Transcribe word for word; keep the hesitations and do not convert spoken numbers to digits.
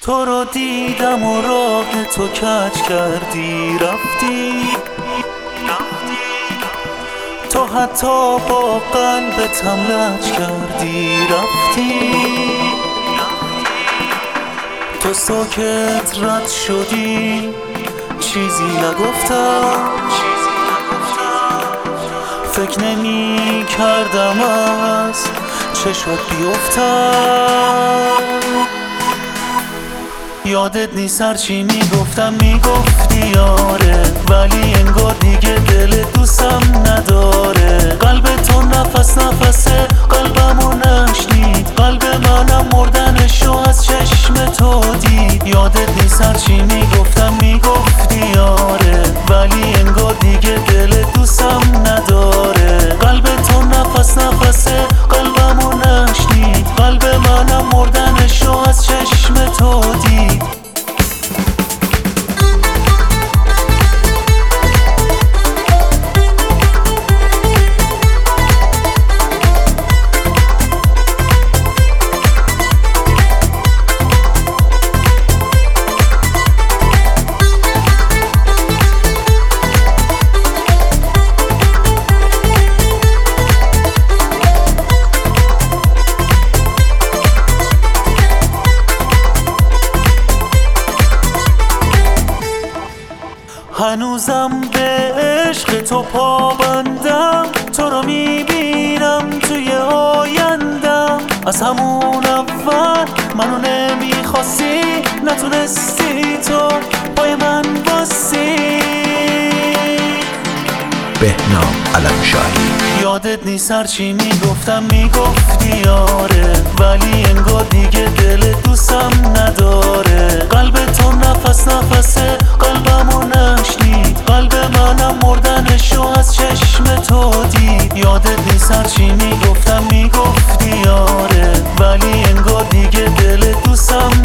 تو رو دیدم و راه تو کج کردی رفتی، تو حتی با قلبتم لج کردی رفتی، تو ساکت رد شدی چیزی نگفتم، فکر نمی کردم از چشات بیفتم. یادت نیست هرچی میگفتم میگفتی آره، ولی انگار دیگه دل دوستم نداره. قلب تو نفس نفسه قلبمو نشنید، قلب منم مردنشو از چشم تو دید. یادت نیست هرچی میگفتم میگفتی آره، ولی انگار دیگه دل دوستم نداره. قلب تو نفس نفسه قلبمو نشنید، قلب منم مردنشو از چشم تو دید. هنوزم به عشق تو پابندم، تو رو میبینم توی آیندم. از همون اول منو نمیخواستی، نتونستی تو پای من باسی. بهنام علمشاهی. یادت نیست هرچی میگفتم میگفتی آره، ولی انگار دیگه دل دوستم نداره. قلب تو نفس نفسه قلبمو نشنید، قلب منم مردنشو از چشم تو دید. یادت نیست هرچی میگفتم میگفتی آره، ولی انگار دیگه دل دوستم